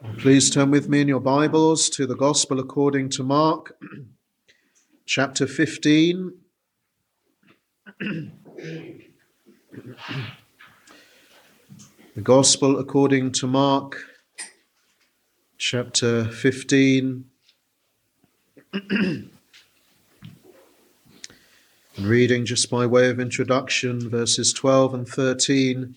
Please turn with me in your Bibles to the Gospel according to Mark, chapter 15. The Gospel according to Mark, chapter 15. And reading just by way of introduction, verses 12 and 13.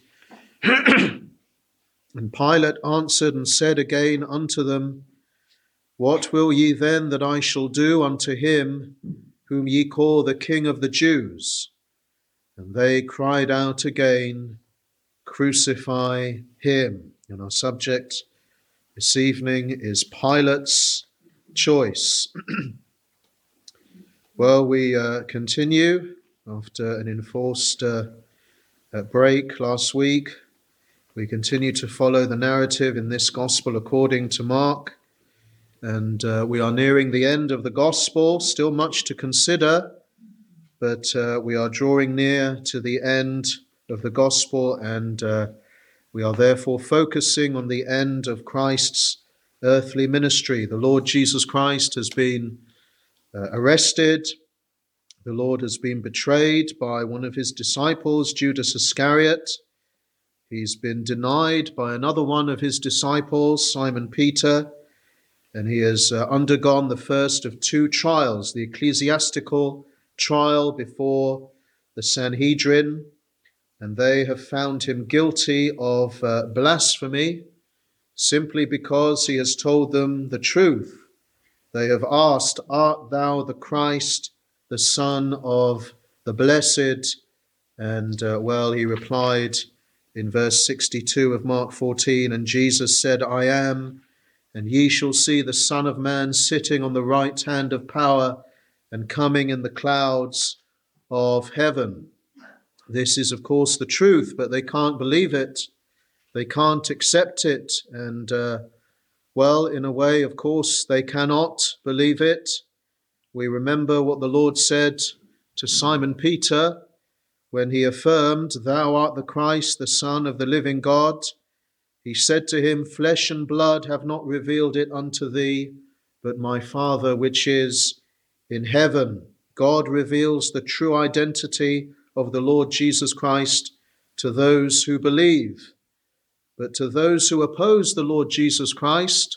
And Pilate answered and said again unto them, What will ye then that I shall do unto him whom ye call the King of the Jews? And they cried out again, Crucify him. And our subject this evening is Pilate's choice. Well, we continue after an enforced break last week. We continue to follow the narrative in this Gospel according to Mark. And we are nearing the end of the Gospel, still much to consider, but we are drawing near to the end of the Gospel, and we are therefore focusing on the end of Christ's earthly ministry. The Lord Jesus Christ has been arrested. The Lord has been betrayed by one of his disciples, Judas Iscariot. He's been denied by another one of his disciples, Simon Peter, and he has undergone the first of two trials, the ecclesiastical trial before the Sanhedrin, and they have found him guilty of blasphemy simply because he has told them the truth. They have asked, Art thou the Christ, the Son of the Blessed? And he replied in verse 62 of Mark 14, And Jesus said, I am, and ye shall see the Son of Man sitting on the right hand of power and coming in the clouds of heaven. This is, of course, the truth, but they can't believe it. They can't accept it. And, in a way, of course, they cannot believe it. We remember what the Lord said to Simon Peter when he affirmed, Thou art the Christ, the Son of the living God. He said to him, Flesh and blood have not revealed it unto thee, but my Father which is in heaven. God reveals the true identity of the Lord Jesus Christ to those who believe. But to those who oppose the Lord Jesus Christ,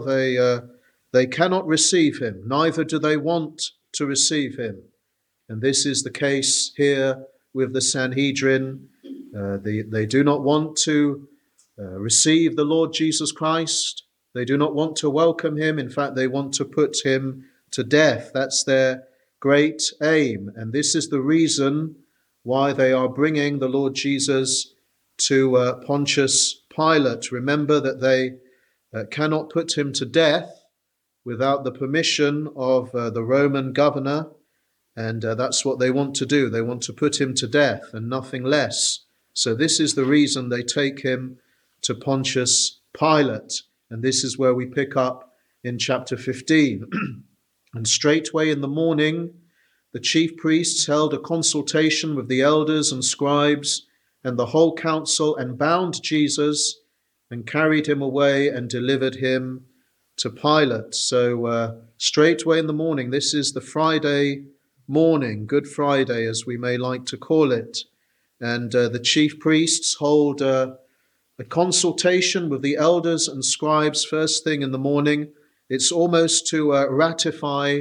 they cannot receive him, neither do they want to receive him. And this is the case here with the Sanhedrin. They do not want to receive the Lord Jesus Christ. They do not want to welcome him. In fact, they want to put him to death. That's their great aim. And this is the reason why they are bringing the Lord Jesus to Pontius Pilate. Remember that they cannot put him to death without the permission of the Roman governor. And that's what they want to do. They want to put him to death and nothing less. So this is the reason they take him to Pontius Pilate. And this is where we pick up in chapter 15. And straightway in the morning, the chief priests held a consultation with the elders and scribes and the whole council, and bound Jesus and carried him away and delivered him to Pilate. So straightway in the morning, this is the Friday morning, Good Friday, as we may like to call it. And the chief priests hold a consultation with the elders and scribes first thing in the morning. It's almost to ratify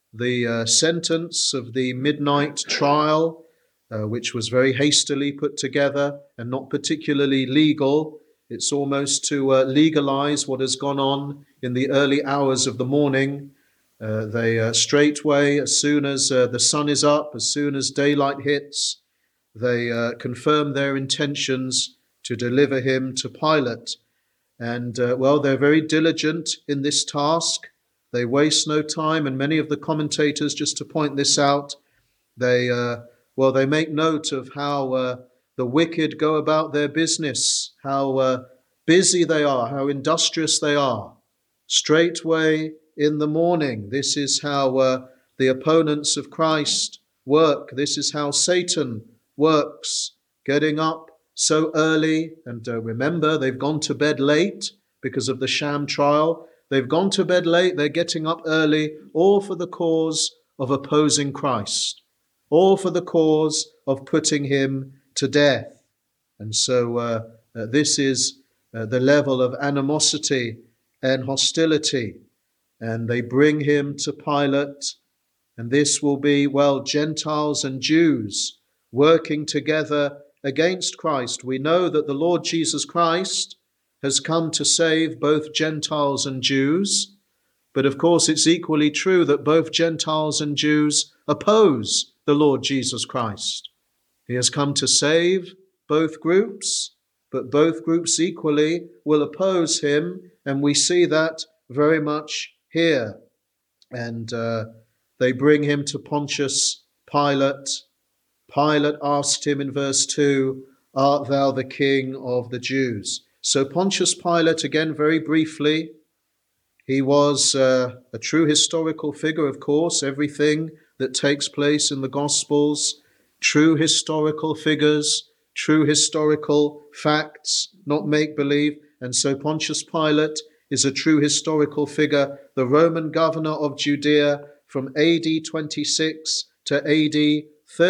the sentence of the midnight trial, which was very hastily put together and not particularly legal. It's almost to legalize what has gone on in the early hours of the morning. They straightway, as soon as the sun is up, as soon as daylight hits, they confirm their intentions to deliver him to Pilate. And, they're very diligent in this task. They waste no time. And many of the commentators, just to point this out, they make note of how the wicked go about their business, how busy they are, how industrious they are. Straightway in the morning, this is how the opponents of Christ work. This is how Satan works, getting up so early. And remember, they've gone to bed late because of the sham trial. They've gone to bed late, they're getting up early, all for the cause of opposing Christ, all for the cause of putting him to death. And so this is the level of animosity and hostility. And they bring him to Pilate, and this will be, Gentiles and Jews working together against Christ. We know that the Lord Jesus Christ has come to save both Gentiles and Jews, but of course it's equally true that both Gentiles and Jews oppose the Lord Jesus Christ. He has come to save both groups, but both groups equally will oppose him, and we see that very much here. And they bring him to Pontius Pilate. Pilate asked him in verse 2, "Art thou the king of the Jews?" So Pontius Pilate, again very briefly, he was a true historical figure, of course. Everything that takes place in the Gospels, true historical figures, true historical facts, not make-believe. And so Pontius Pilate is a true historical figure, the Roman governor of Judea from AD 26 to AD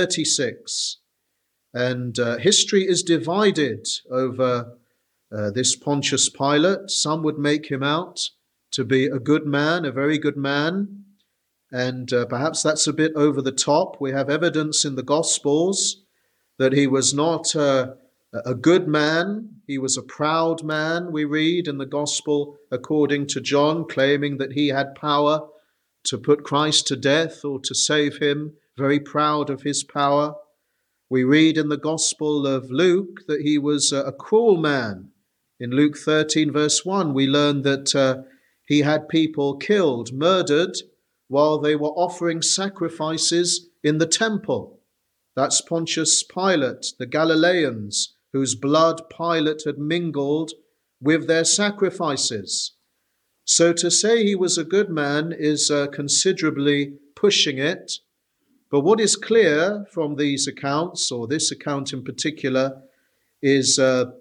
36. And history is divided over this Pontius Pilate. Some would make him out to be a good man, a very good man, and perhaps that's a bit over the top. We have evidence in the Gospels that he was not a good man. He was a proud man, we read in the Gospel according to John, claiming that he had power to put Christ to death or to save him, very proud of his power. We read in the Gospel of Luke that he was a cruel man. In Luke 13, verse 1, we learn that he had people killed, murdered, while they were offering sacrifices in the temple. That's Pontius Pilate, the Galileans, whose blood Pilate had mingled with their sacrifices. So to say he was a good man is considerably pushing it. But what is clear from these accounts, or this account in particular, is,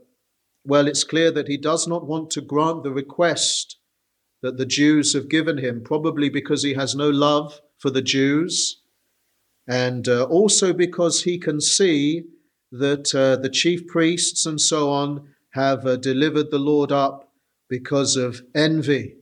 it's clear that he does not want to grant the request that the Jews have given him, probably because he has no love for the Jews, and also because he can see that the chief priests and so on have delivered the Lord up because of envy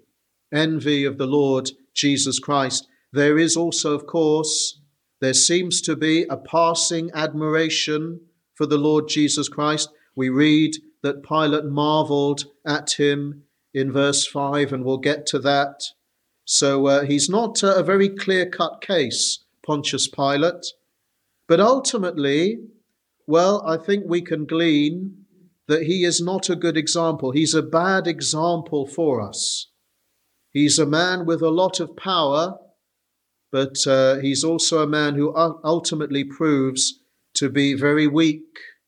of the Lord Jesus Christ. There is also, of course, there seems to be a passing admiration for the Lord Jesus Christ. We read that Pilate marveled at him in verse 5, and we'll get to that. So he's not a very clear-cut case, Pontius Pilate. But ultimately, I think we can glean that he is not a good example. He's a bad example for us. He's a man with a lot of power, but he's also a man who ultimately proves to be very weak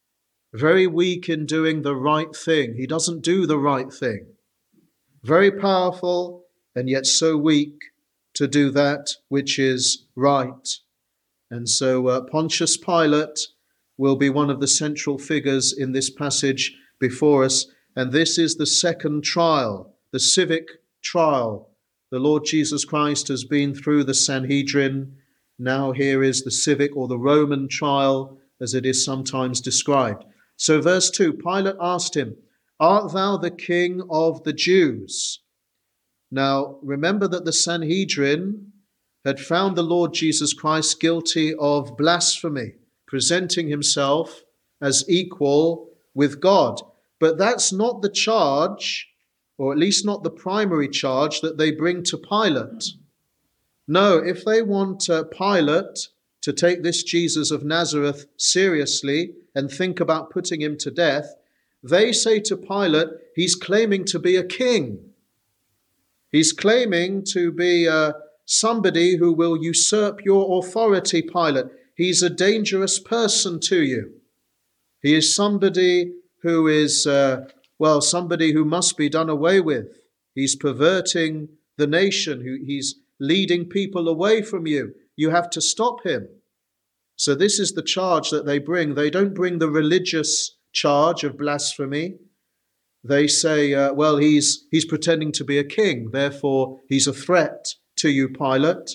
in doing the right thing. He doesn't do the right thing. Very powerful, and yet so weak to do that which is right. And so Pontius Pilate will be one of the central figures in this passage before us. And this is the second trial, the civic trial. The Lord Jesus Christ has been through the Sanhedrin. Now here is the civic or the Roman trial, as it is sometimes described. So verse 2, Pilate asked him, "Art thou the king of the Jews?" Now remember that the Sanhedrin had found the Lord Jesus Christ guilty of blasphemy, presenting himself as equal with God. But that's not the charge, or at least not the primary charge that they bring to Pilate. No, if they want Pilate to take this Jesus of Nazareth seriously and think about putting him to death, they say to Pilate, he's claiming to be a king. He's claiming to be somebody who will usurp your authority, Pilate. He's a dangerous person to you. He is somebody who is, somebody who must be done away with. He's perverting the nation. He's leading people away from you. You have to stop him. So this is the charge that they bring. They don't bring the religious charge of blasphemy. They say, well, he's pretending to be a king, therefore he's a threat to you, Pilate.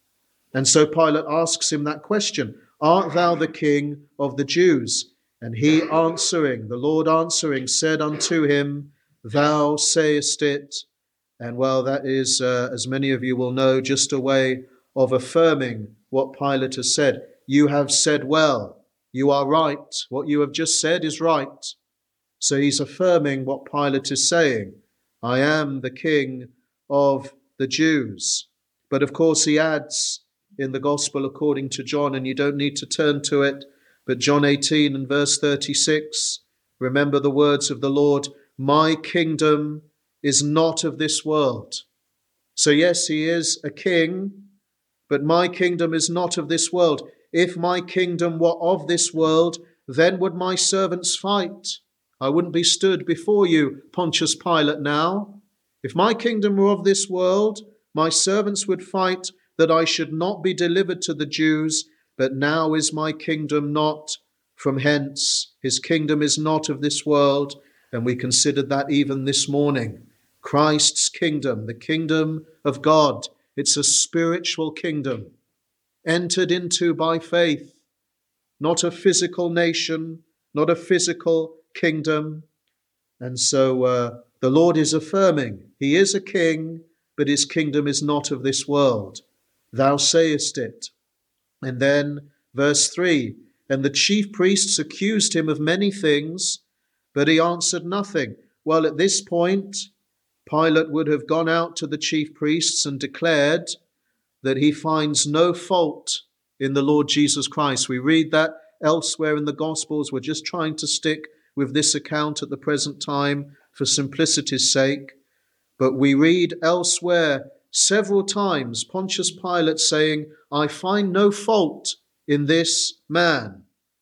And so Pilate asks him that question, art thou the king of the Jews? And he answering, the Lord answering, said unto him, thou sayest it. And well, that is, as many of you will know, just a way of affirming what Pilate has said. You have said well. You are right. What you have just said is right. So he's affirming what Pilate is saying. I am the king of the Jews. But of course he adds in the Gospel according to John, and you don't need to turn to it, but John 18 and verse 36, remember the words of the Lord, my kingdom is not of this world. So yes, he is a king, but my kingdom is not of this world. If my kingdom were of this world, then would my servants fight. I wouldn't be stood before you, Pontius Pilate, now. If my kingdom were of this world, my servants would fight that I should not be delivered to the Jews, but now is my kingdom not from hence. His kingdom is not of this world, and we considered that even this morning. Christ's kingdom, the kingdom of God, it's a spiritual kingdom, entered into by faith, not a physical nation, not a physical kingdom. And so the Lord is affirming, he is a king, but his kingdom is not of this world. Thou sayest it. And then verse 3, and the chief priests accused him of many things, but he answered nothing. Well, at this point, Pilate would have gone out to the chief priests and declared that he finds no fault in the Lord Jesus Christ. We read that elsewhere in the Gospels. We're just trying to stick with this account at the present time for simplicity's sake. But we read elsewhere several times Pontius Pilate saying, I find no fault in this man.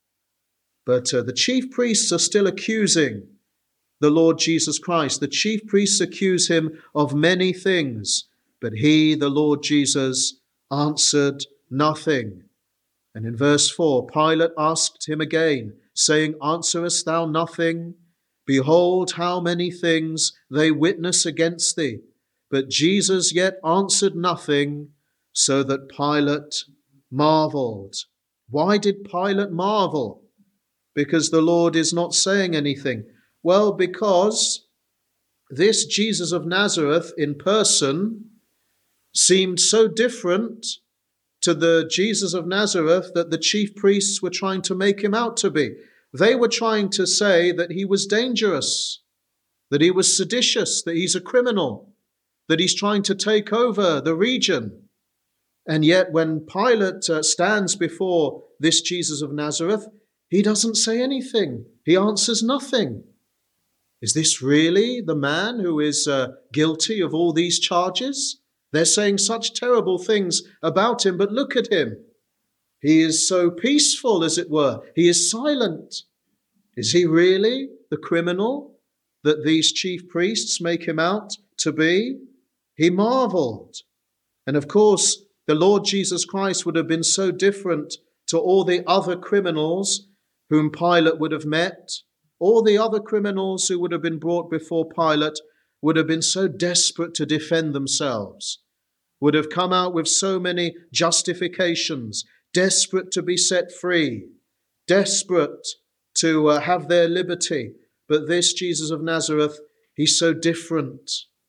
But the chief priests are still accusing the Lord Jesus Christ. The chief priests accuse him of many things, but he, the Lord Jesus, answered nothing. And in verse 4, Pilate asked him again, saying, answerest thou nothing? Behold, how many things they witness against thee. But Jesus yet answered nothing, so that Pilate marveled. Why did Pilate marvel? Because the Lord is not saying anything. Well, because this Jesus of Nazareth in person seemed so different to the Jesus of Nazareth that the chief priests were trying to make him out to be. They were trying to say that he was dangerous, that he was seditious, that he's a criminal, that he's trying to take over the region. And yet when Pilate stands before this Jesus of Nazareth, he doesn't say anything. He answers nothing. Is this really the man who is guilty of all these charges? They're saying such terrible things about him, but look at him. He is so peaceful, as it were. He is silent. Is he really the criminal that these chief priests make him out to be? He marveled. And of course, the Lord Jesus Christ would have been so different to all the other criminals whom Pilate would have met. All the other criminals who would have been brought before Pilate would have been so desperate to defend themselves, would have come out with so many justifications, desperate to be set free, desperate to have their liberty. But this Jesus of Nazareth, he's so different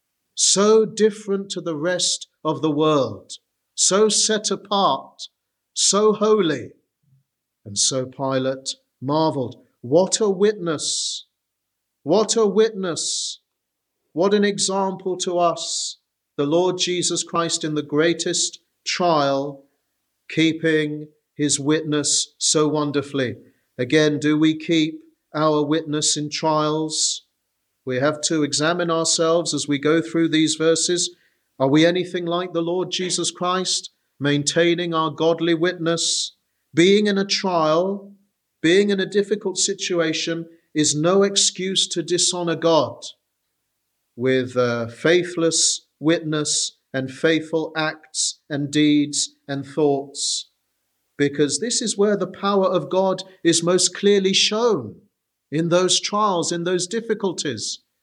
to the rest of the world, so set apart, so holy. And so Pilate marveled. What a witness! What a witness! What an example to us, the Lord Jesus Christ in the greatest trial, keeping his witness so wonderfully. Again, do we keep our witness in trials? We have to examine ourselves as we go through these verses. Are we anything like the Lord Jesus Christ, maintaining our godly witness? Being in a trial, being in a difficult situation is no excuse to dishonor God with faithless witness and faithful acts and deeds and thoughts, because this is where the power of God is most clearly shown, in those trials, in those difficulties.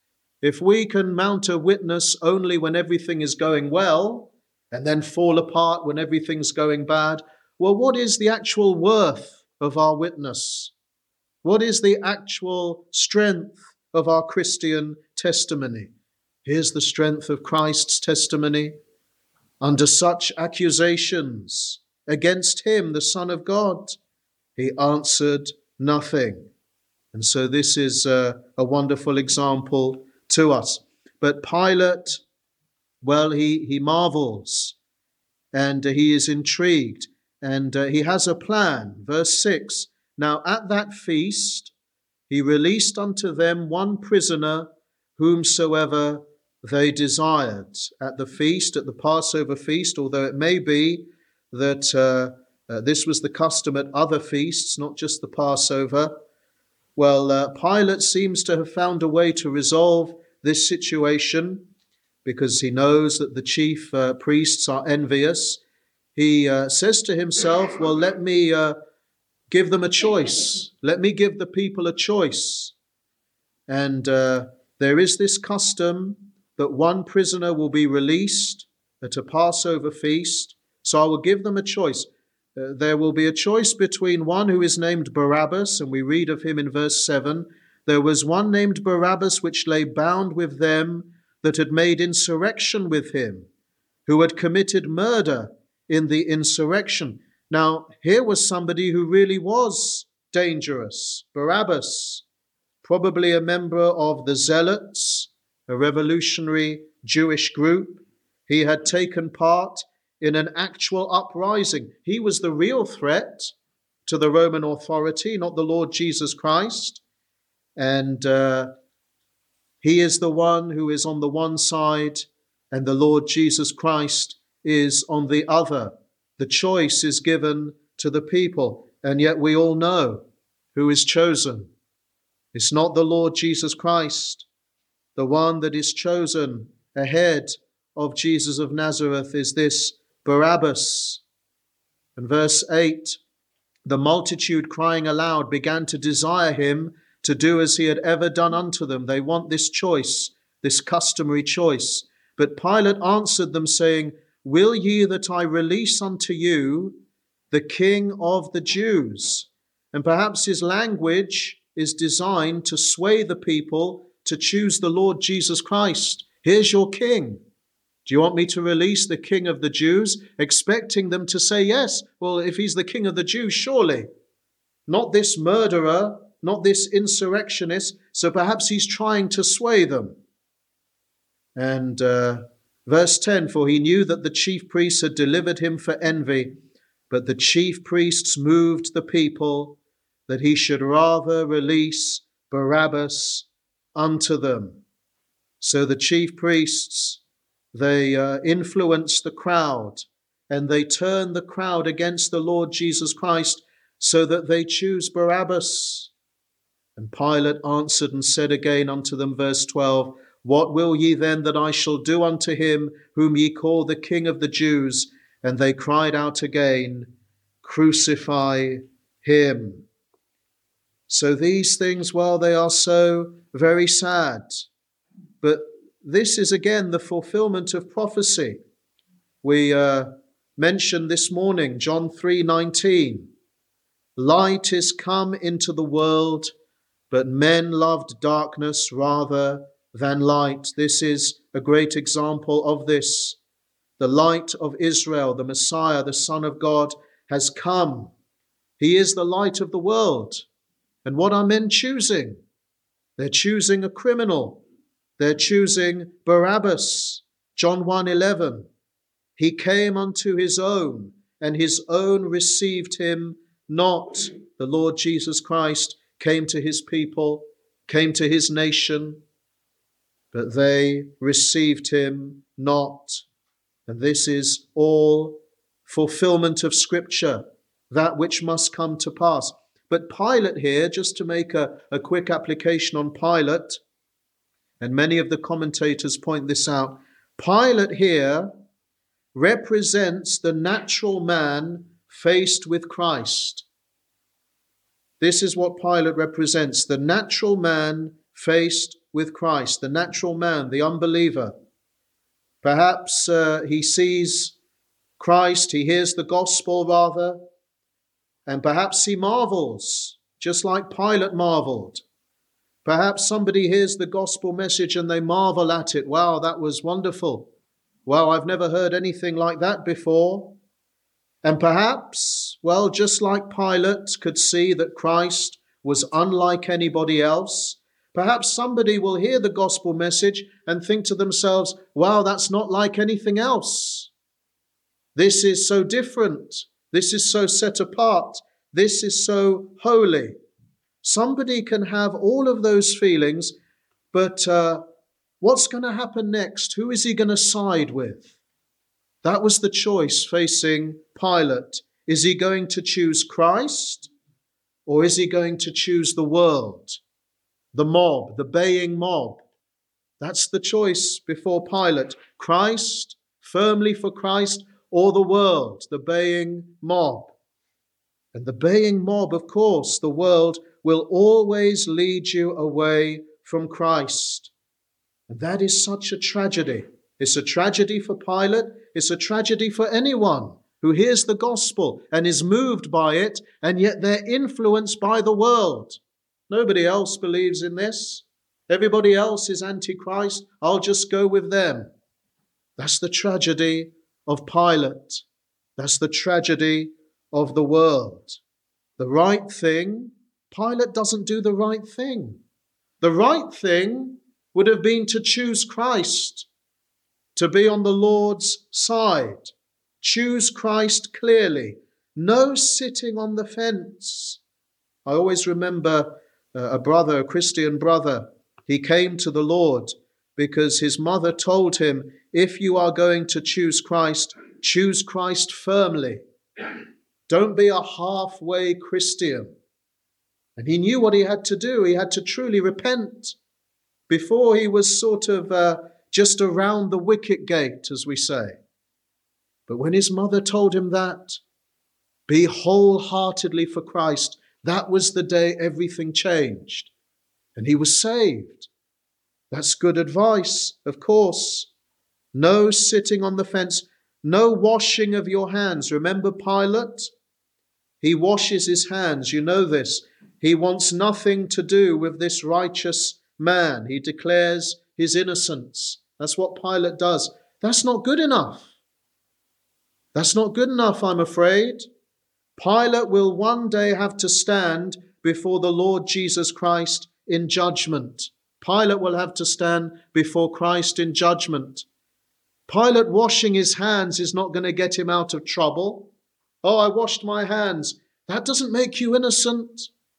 If we can mount a witness only when everything is going well and then fall apart when everything's going bad, well, what is the actual worth of our witness? What is the actual strength of our Christian testimony? Here's the strength of Christ's testimony. Under such accusations against him, the Son of God, he answered nothing. And so this is a wonderful example to us. But Pilate, well, he marvels and he is intrigued and he has a plan. Verse 6, now at that feast he released unto them one prisoner whomsoever they desired. At the feast, at the Passover feast, although it may be that this was the custom at other feasts, not just the Passover, well, Pilate seems to have found a way to resolve this situation because he knows that the chief priests are envious. He says to himself, well, let me give them a choice. Let me give the people a choice. And there is this custom that one prisoner will be released at a Passover feast. So I will give them a choice. There will be a choice between one who is named Barabbas, and we read of him in verse 7. There was one named Barabbas which lay bound with them that had made insurrection with him, who had committed murder in the insurrection. Now, here was somebody who really was dangerous. Barabbas, probably a member of the Zealots, a revolutionary Jewish group. He had taken part in an actual uprising. He was the real threat to the Roman authority, not the Lord Jesus Christ. And he is the one who is on the one side, and the Lord Jesus Christ is on the other. The choice is given to the people, and yet we all know who is chosen. It's not the Lord Jesus Christ. The one that is chosen ahead of Jesus of Nazareth is this Barabbas. And verse 8, the multitude crying aloud began to desire him to do as he had ever done unto them. They want this choice, this customary choice. But Pilate answered them, saying, will ye that I release unto you the King of the Jews? And perhaps his language is designed to sway the people to choose the Lord Jesus Christ. Here's your king. Do you want me to release the King of the Jews? Expecting them to say yes. Well, if he's the King of the Jews, surely. Not this murderer, not this insurrectionist. So perhaps he's trying to sway them. And verse 10, for he knew that the chief priests had delivered him for envy, but the chief priests moved the people that he should rather release Barabbas unto them. So the chief priests, they influence the crowd, and they turn the crowd against the Lord Jesus Christ so that they choose Barabbas. And Pilate answered and said again unto them, verse 12, what will ye then that I shall do unto him whom ye call the King of the Jews? And they cried out again, crucify him. So these things, well, they are so very sad. But this is again the fulfillment of prophecy. We mentioned this morning, John 3:19. Light is come into the world, but men loved darkness rather than light. This is a great example of this. The light of Israel, the Messiah, the Son of God, has come. He is the light of the world. And what are men choosing? They're choosing a criminal. They're choosing Barabbas. John 1:11. He came unto his own, and his own received him not. The Lord Jesus Christ came to his people, came to his nation, but they received him not. And this is all fulfillment of Scripture, that which must come to pass. But Pilate here, just to make a quick application on Pilate, and many of the commentators point this out, Pilate here represents the natural man faced with Christ. This is what Pilate represents, the natural man faced with Christ, the natural man, the unbeliever. Perhaps he sees Christ, he hears the gospel rather, and perhaps he marvels, just like Pilate marveled. Perhaps somebody hears the gospel message and they marvel at it. Wow, that was wonderful. Wow, I've never heard anything like that before. And perhaps, well, just like Pilate could see that Christ was unlike anybody else, perhaps somebody will hear the gospel message and think to themselves, wow, that's not like anything else. This is so different. This is so set apart. This is so holy. Somebody can have all of those feelings, but what's going to happen next? Who is he going to side with? That was the choice facing Pilate. Is he going to choose Christ, or is he going to choose the world, the mob, the baying mob? That's the choice before Pilate. Christ, firmly for Christ, or the world, the baying mob. And the baying mob, of course, the world, will always lead you away from Christ. And that is such a tragedy. It's a tragedy for Pilate. It's a tragedy for anyone who hears the gospel and is moved by it, and yet they're influenced by the world. Nobody else believes in this. Everybody else is antichrist. I'll just go with them. That's the tragedy of Pilate. That's the tragedy of the world. The right thing, Pilate doesn't do the right thing. The right thing would have been to choose Christ, to be on the Lord's side. Choose Christ clearly. No sitting on the fence. I always remember a brother, a Christian brother. He came to the Lord because his mother told him, if you are going to choose Christ firmly. Don't be a halfway Christian. And he knew what he had to do. He had to truly repent before he was sort of just around the wicket gate, as we say. But when his mother told him that, be wholeheartedly for Christ, that was the day everything changed. And he was saved. That's good advice, of course. No sitting on the fence. No washing of your hands. Remember Pilate? He washes his hands. You know this. He wants nothing to do with this righteous man. He declares his innocence. That's what Pilate does. That's not good enough. That's not good enough, I'm afraid. Pilate will one day have to stand before the Lord Jesus Christ in judgment. Pilate will have to stand before Christ in judgment. Pilate washing his hands is not going to get him out of trouble. Oh, I washed my hands. That doesn't make you innocent.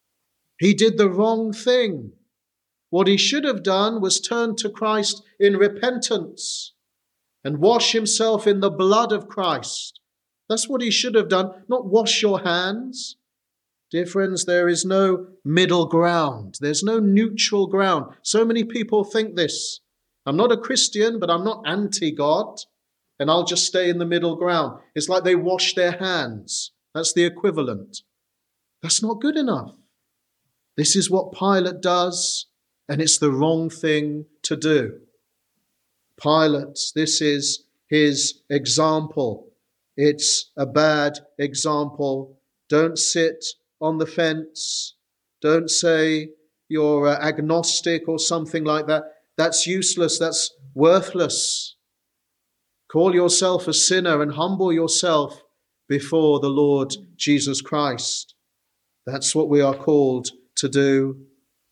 He did the wrong thing. What he should have done was turn to Christ in repentance and wash himself in the blood of Christ. That's what he should have done, not wash your hands. Dear friends, there is no middle ground. There's no neutral ground. So many people think this. I'm not a Christian, but I'm not anti-God, and I'll just stay in the middle ground. It's like they wash their hands. That's the equivalent. That's not good enough. This is what Pilate does, and it's the wrong thing to do. Pilate, this is his example. It's a bad example. Don't sit on the fence. Don't say you're agnostic or something like that. That's useless. That's worthless. Call yourself a sinner and humble yourself before the Lord Jesus Christ. That's what we are called to do.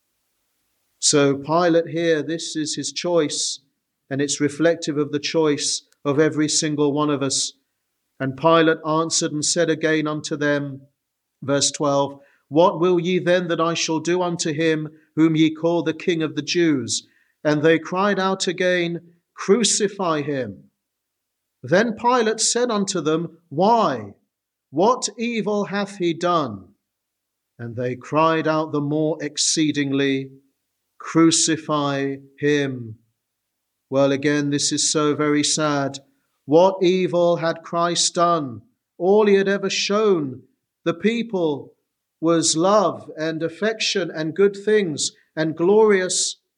So Pilate here, this is his choice, and it's reflective of the choice of every single one of us. And Pilate answered and said again unto them, verse 12, what will ye then that I shall do unto him whom ye call the King of the Jews? And they cried out again, crucify him. Then Pilate said unto them, why? What evil hath he done? And they cried out the more exceedingly, crucify him. Well, again, this is so very sad. What evil had Christ done? All he had ever shown the people was love and affection and good things and glorious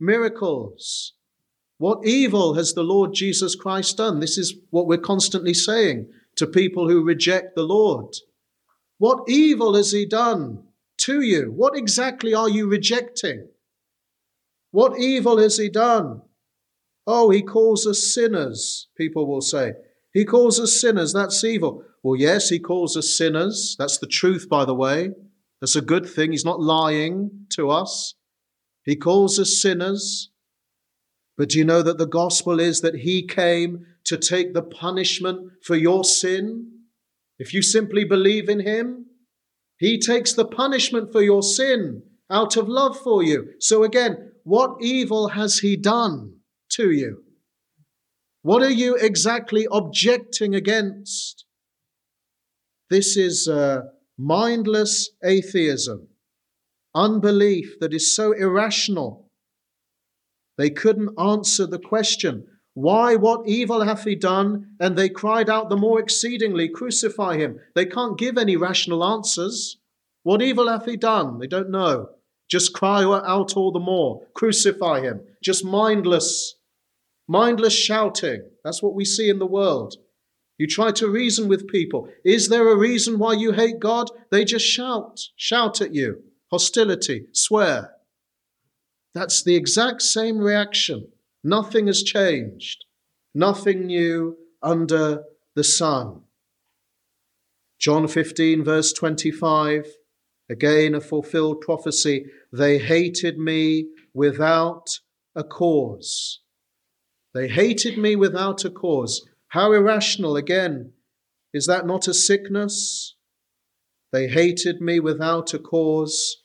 miracles. What evil has the Lord Jesus Christ done? This is what we're constantly saying to people who reject the Lord. What evil has he done to you? What exactly are you rejecting? What evil has he done? Oh, he calls us sinners, people will say. He calls us sinners, that's evil. Well, yes, he calls us sinners. That's the truth, by the way. That's a good thing. He's not lying to us. He calls us sinners. But do you know that the gospel is that he came to take the punishment for your sin? If you simply believe in him, he takes the punishment for your sin out of love for you. So again, what evil has he done to you? What are you exactly objecting against? This is mindless atheism, unbelief that is so irrational. They couldn't answer the question, why, what evil hath he done? And they cried out the more exceedingly, crucify him. They can't give any rational answers. What evil hath he done? They don't know. Just cry out all the more, crucify him. Just mindless shouting. That's what we see in the world. You try to reason with people. Is there a reason why you hate God? They just shout at you. Hostility, swear. That's the exact same reaction. Nothing has changed. Nothing new under the sun. John 15, verse 25, again a fulfilled prophecy. They hated me without a cause. They hated me without a cause. How irrational, again. Is that not a sickness? They hated me without a cause.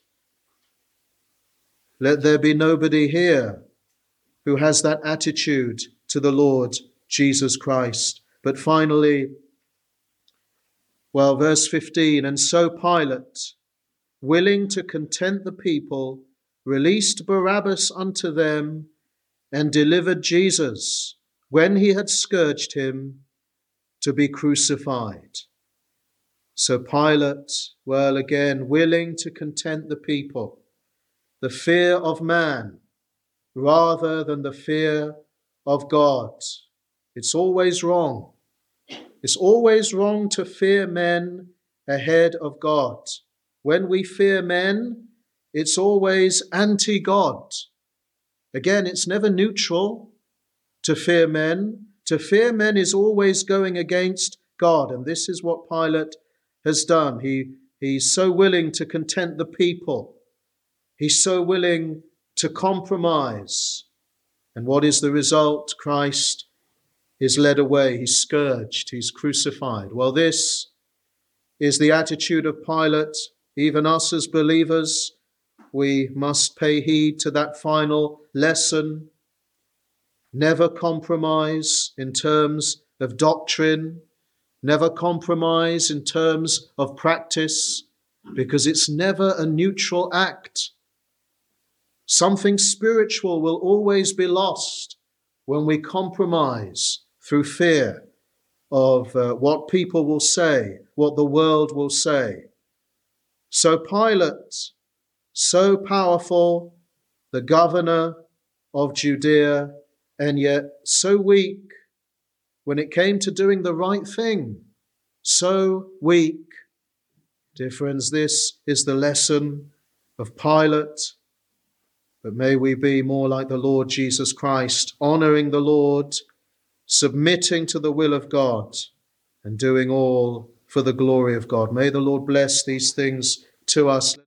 Let there be nobody here who has that attitude to the Lord Jesus Christ. But finally, verse 15, and so Pilate, willing to content the people, released Barabbas unto them and delivered Jesus, when he had scourged him, to be crucified. So Pilate, again, willing to content the people, the fear of man rather than the fear of God. It's always wrong. It's always wrong to fear men ahead of God. When we fear men, it's always anti-God. Again, it's never neutral to fear men. To fear men is always going against God. And this is what Pilate has done. He's so willing to content the people. He's so willing to compromise. And what is the result? Christ is led away. He's scourged. He's crucified. Well, this is the attitude of Pilate. Even us as believers, we must pay heed to that final lesson. Never compromise in terms of doctrine. Never compromise in terms of practice, because it's never a neutral act. Something spiritual will always be lost when we compromise through fear of what people will say, what the world will say. So Pilate, so powerful, the governor of Judea, and yet so weak when it came to doing the right thing. So weak. Dear friends, this is the lesson of Pilate. But may we be more like the Lord Jesus Christ, honoring the Lord, submitting to the will of God, and doing all for the glory of God. May the Lord bless these things to us.